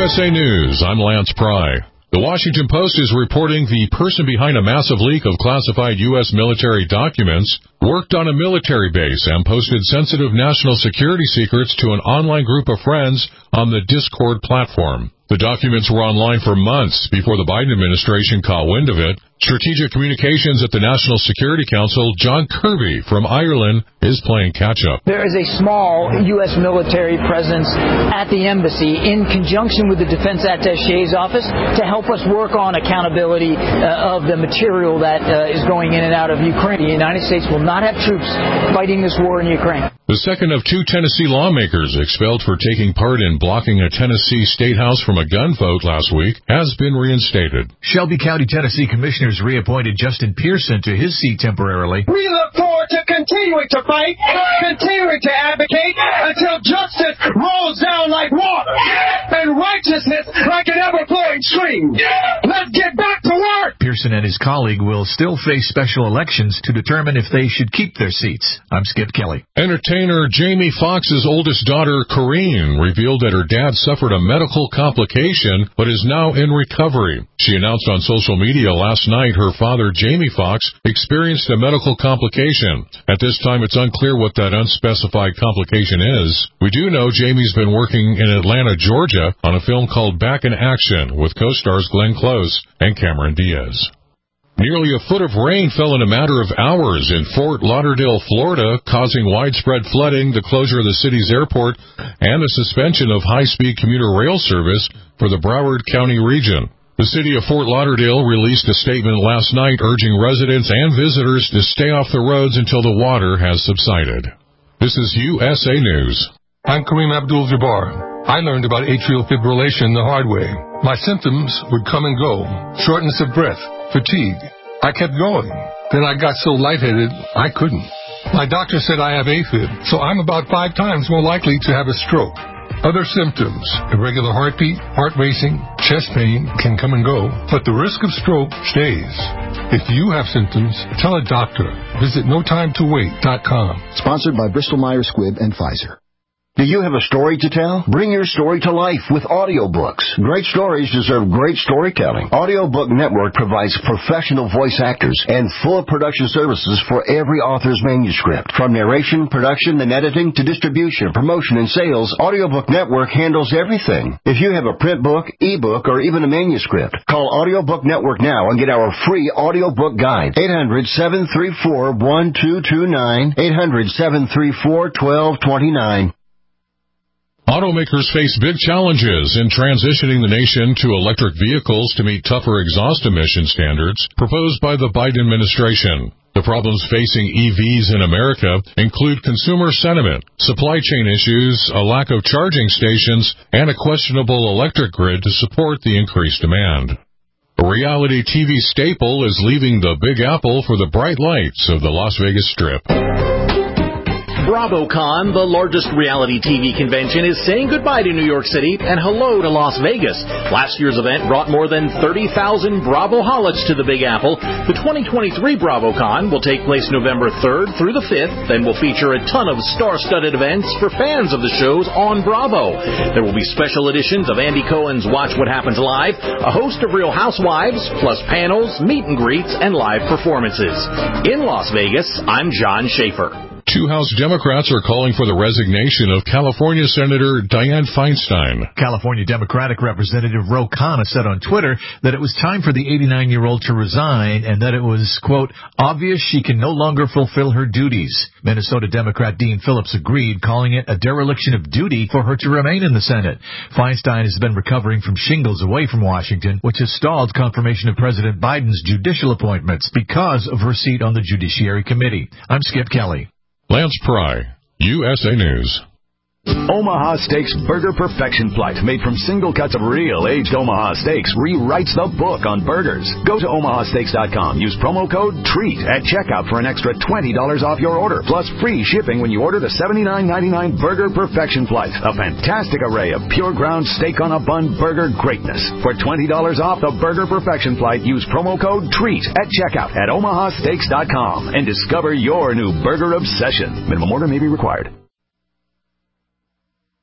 USA News, I'm Lance Pry. The Washington Post is reporting the person behind a massive leak of classified U.S. military documents worked on a military base and posted sensitive national security secrets to an online group of friends on the Discord platform. The documents were online for months before the Biden administration caught wind of it. Strategic Communications at the National Security Council, John Kirby from Ireland, is playing catch-up. There is a small U.S. military presence at the embassy in conjunction with the Defense Attaché's office to help us work on accountability of the material that is going in and out of Ukraine. The United States will not have troops fighting this war in Ukraine. The second of two Tennessee lawmakers expelled for taking part in blocking a Tennessee state house from a gun vote last week has been reinstated. Shelby County, Tennessee commissioners reappointed Justin Pearson to his seat temporarily. We look forward to continuing to fight, continuing to advocate until justice rolls down like water and righteousness like an ever-flowing stream. Let's get back to work. Pearson and his colleague will still face special elections to determine if they should keep their seats. I'm Skip Kelly. Entertainer Jamie Foxx's oldest daughter, Corrine, revealed that her dad suffered a medical complication but is now in recovery. She announced on social media last night her father, Jamie Foxx, experienced a medical complication. At this time, it's unclear what that unspecified complication is. We do know Jamie's been working in Atlanta, Georgia, on a film called Back in Action with co-stars Glenn Close and Cameron Diaz. Nearly a foot of rain fell in a matter of hours in Fort Lauderdale, Florida, causing widespread flooding, the closure of the city's airport, and the suspension of high-speed commuter rail service for the Broward County region. The city of Fort Lauderdale released a statement last night urging residents and visitors to stay off the roads until the water has subsided. This is USA News. I'm Kareem Abdul-Jabbar. I learned about atrial fibrillation the hard way. My symptoms would come and go: shortness of breath, fatigue. I kept going. Then I got so lightheaded, I couldn't. My doctor said I have AFib, so I'm about 5 times more likely to have a stroke. Other symptoms: irregular heartbeat, heart racing, chest pain can come and go, but the risk of stroke stays. If you have symptoms, tell a doctor. Visit NoTimeToWait.com. Sponsored by Bristol-Myers Squibb and Pfizer. Do you have a story to tell? Bring your story to life with audiobooks. Great stories deserve great storytelling. Audiobook Network provides professional voice actors and full production services for every author's manuscript. From narration, production, and editing to distribution, promotion, and sales, Audiobook Network handles everything. If you have a print book, ebook, or even a manuscript, call Audiobook Network now and get our free audiobook guide. 800-734-1229. 800-734-1229. Automakers face big challenges in transitioning the nation to electric vehicles to meet tougher exhaust emission standards proposed by the Biden administration. The problems facing EVs in America include consumer sentiment, supply chain issues, a lack of charging stations, and a questionable electric grid to support the increased demand. A reality TV staple is leaving the Big Apple for the bright lights of the Las Vegas Strip. BravoCon, the largest reality TV convention, is saying goodbye to New York City and hello to Las Vegas. Last year's event brought more than 30,000 Bravoholics to the Big Apple. The 2023 BravoCon will take place November 3rd through the 5th and will feature a ton of star-studded events for fans of the shows on Bravo. There will be special editions of Andy Cohen's Watch What Happens Live, a host of Real Housewives, plus panels, meet and greets, and live performances. In Las Vegas, I'm John Schaefer. Two House Democrats are calling for the resignation of California Senator Dianne Feinstein. California Democratic Representative Ro Khanna said on Twitter that it was time for the 89-year-old to resign and that it was, quote, obvious she can no longer fulfill her duties. Minnesota Democrat Dean Phillips agreed, calling it a dereliction of duty for her to remain in the Senate. Feinstein has been recovering from shingles away from Washington, which has stalled confirmation of President Biden's judicial appointments because of her seat on the Judiciary Committee. I'm Skip Kelly. Lance Pry, USA News. Omaha Steaks Burger Perfection Flight, made from single cuts of real aged Omaha steaks, rewrites the book on burgers. Go to omahasteaks.com. Use promo code TREAT at checkout for an extra $20 off your order, plus free shipping when you order the $79.99 Burger Perfection Flight, a fantastic array of pure ground steak on a bun burger greatness. For $20 off the Burger Perfection Flight, use promo code TREAT at checkout at omahasteaks.com and discover your new burger obsession. Minimum order may be required.